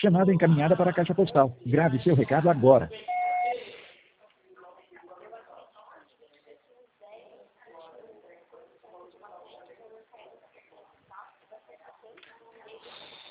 Chamada encaminhada para a caixa postal. Grave seu recado agora.